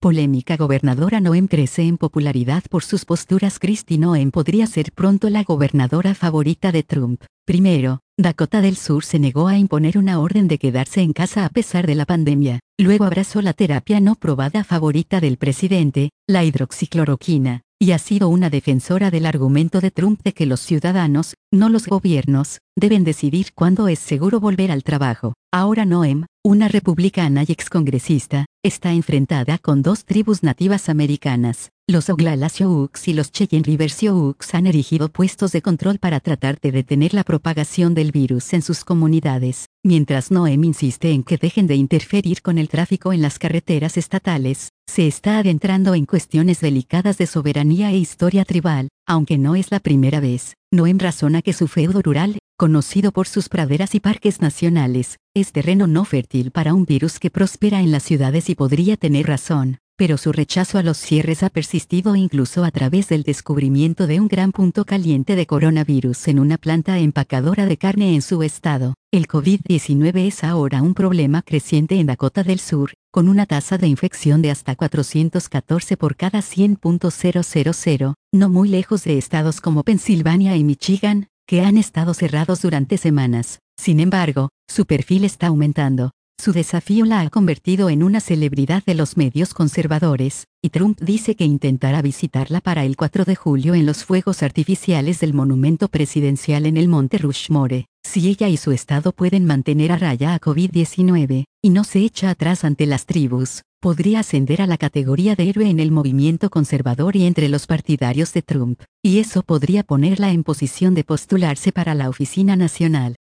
Polémica. Gobernadora Noem crece en popularidad por sus posturas. Kristi Noem podría ser pronto la gobernadora favorita de Trump. Primero, Dakota del Sur se negó a imponer una orden de quedarse en casa a pesar de la pandemia. Luego abrazó la terapia no probada favorita del presidente, la hidroxicloroquina, y ha sido una defensora del argumento de Trump de que los ciudadanos, no los gobiernos, deben decidir cuándo es seguro volver al trabajo. Ahora Noem, una republicana y excongresista, está enfrentada con dos tribus nativas americanas. Los Oglala Sioux y los Cheyenne River Sioux han erigido puestos de control para tratar de detener la propagación del virus en sus comunidades, mientras Noem insiste en que dejen de interferir con el tráfico en las carreteras estatales. Se está adentrando en cuestiones delicadas de soberanía e historia tribal, aunque no es la primera vez. Noem razona que su feudo rural, conocido por sus praderas y parques nacionales, es terreno no fértil para un virus que prospera en las ciudades y podría tener razón, pero su rechazo a los cierres ha persistido incluso a través del descubrimiento de un gran punto caliente de coronavirus en una planta empacadora de carne en su estado. El COVID-19 es ahora un problema creciente en Dakota del Sur, con una tasa de infección de hasta 414 por cada 100.000, no muy lejos de estados como Pensilvania y Michigan, que han estado cerrados durante semanas. Sin embargo, su perfil está aumentando. Su desafío la ha convertido en una celebridad de los medios conservadores, y Trump dice que intentará visitarla para el 4 de julio en los fuegos artificiales del monumento presidencial en el Monte Rushmore. Si ella y su estado pueden mantener a raya a COVID-19, y no se echa atrás ante las tribus, podría ascender a la categoría de héroe en el movimiento conservador y entre los partidarios de Trump, y eso podría ponerla en posición de postularse para la oficina nacional.